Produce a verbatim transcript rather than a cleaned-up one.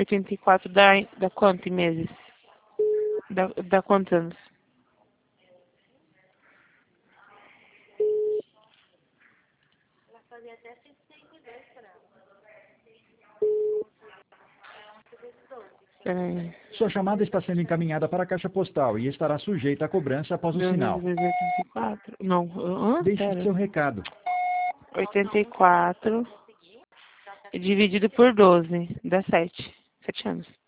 oitenta e quatro dá, dá quanto em meses? Dá, dá quantos anos? Peraí. Sua chamada está sendo encaminhada para a caixa postal e estará sujeita a cobrança após o Dois sinal. vezes oitenta e quatro? Não, hã? Deixe Pera. seu recado. oitenta e quatro dividido por doze, dá sete. sete anos.